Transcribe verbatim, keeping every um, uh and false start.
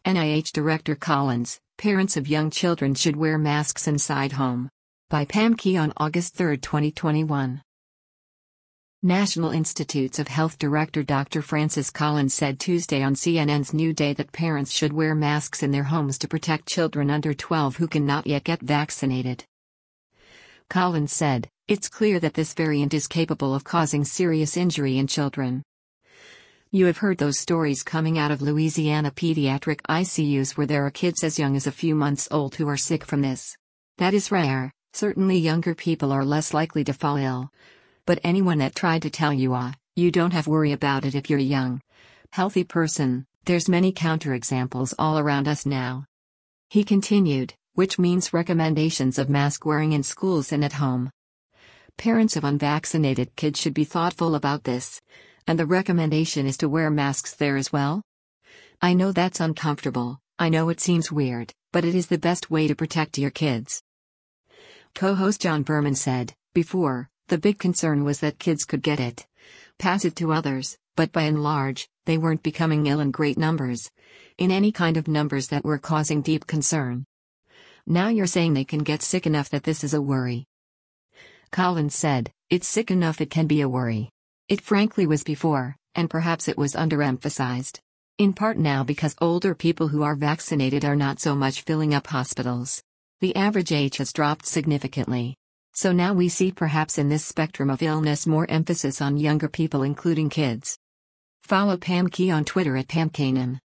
N I H Director Collins, parents of young children should wear masks inside home. By Pam Key on August third, twenty twenty-one. National Institutes of Health Director Doctor Francis Collins said Tuesday on C N N's New Day that parents should wear masks in their homes to protect children under twelve who cannot yet get vaccinated. Collins said, "It's clear that this variant is capable of causing serious injury in children. You have heard those stories coming out of Louisiana pediatric I C Us where there are kids as young as a few months old who are sick from this. That is rare. Certainly younger people are less likely to fall ill. But anyone that tried to tell you, ah, you don't have worry about it if you're a young, healthy person, there's many counterexamples all around us now." He continued, which means recommendations of mask wearing in schools and at home. Parents of unvaccinated kids should be thoughtful about this. And the recommendation is to wear masks there as well? I know that's uncomfortable, I know it seems weird, but it is the best way to protect your kids. Co-host John Berman said, before, the big concern was that kids could get it, pass it to others, but by and large, they weren't becoming ill in great numbers. In any kind of numbers that were causing deep concern. Now you're saying they can get sick enough that this is a worry. Collins said, "It's sick enough it can be a worry. It frankly was before, and perhaps it was underemphasized. In part now because older people who are vaccinated are not so much filling up hospitals. The average age has dropped significantly. So now we see perhaps in this spectrum of illness more emphasis on younger people including kids." Follow Pam Key on Twitter at Pam Kanan.